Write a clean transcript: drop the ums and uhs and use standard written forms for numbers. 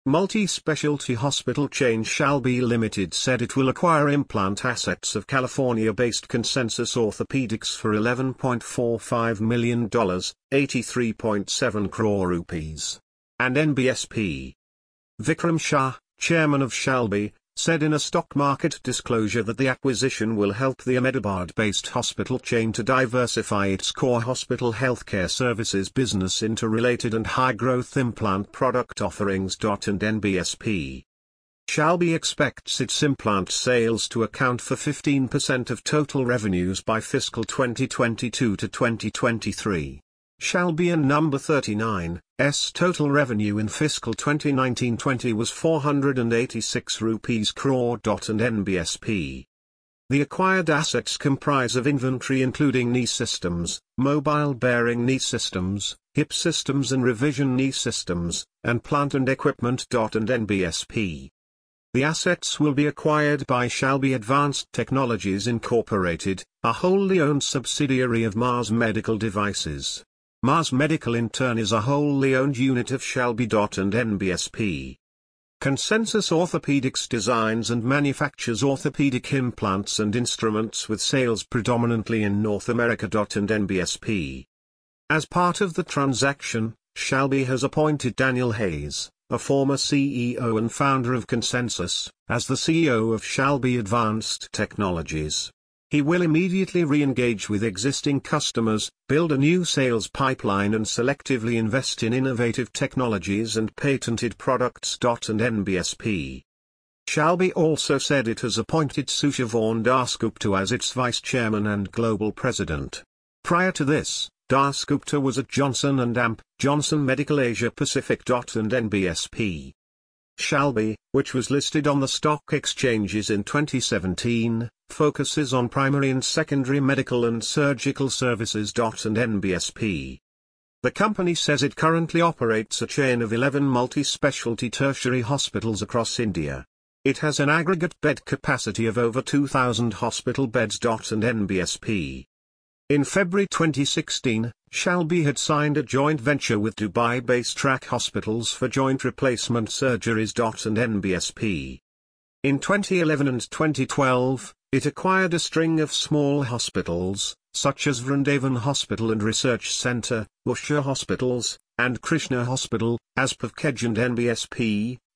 Multi-specialty hospital chain Shalby Limited said it will acquire implant assets of California-based Consensus Orthopedics for $11.45 million, 83.7 crore rupees. And NBSP. Vikram Shah, chairman of Shalby, said in a stock market disclosure that the acquisition will help the Ahmedabad-based hospital chain to diversify its core hospital healthcare services business into related and high-growth implant product offerings. And NBSP. Shalby expects its implant sales to account for 15% of total revenues by fiscal 2022 to 2023. Shalby and Number 39's total revenue in fiscal 2019-20 was 486 rupees crore. And NBSP. The acquired assets comprise of inventory including knee systems, mobile bearing knee systems, hip systems and revision knee systems, and plant and equipment. And NBSP. The assets will be acquired by Shalby Advanced Technologies Incorporated, a wholly owned subsidiary of Mars Medical Devices. Mars Medical in turn is a wholly owned unit of Shalby. And NBSP. Consensus Orthopedics designs and manufactures orthopedic implants and instruments with sales predominantly in North America. And NBSP. As part of the transaction, Shalby has appointed Daniel Hayes, a former CEO and founder of Consensus, as the CEO of Shalby Advanced Technologies. He will immediately re-engage with existing customers, build a new sales pipeline and selectively invest in innovative technologies and patented products. And NBSP. Shalby also said it has appointed Sushavan Dasgupta as its vice chairman and global president. Prior to this, Dasgupta was at Johnson & Johnson Medical Asia Pacific. And NBSP. Shalby, which was listed on the stock exchanges in 2017, focuses on primary and secondary medical and surgical services. And NBSP. The company says it currently operates a chain of 11 multi-specialty tertiary hospitals across India. It has an aggregate bed capacity of over 2,000 hospital beds. And NBSP. In February 2016, Shalby had signed a joint venture with Dubai-based Track Hospitals for joint replacement surgeries. And NBSP. In 2011 and 2012, it acquired a string of small hospitals, such as Vrindavan Hospital and Research Centre, Usha Hospitals, and Krishna Hospital, as per Kedge. And NBSP.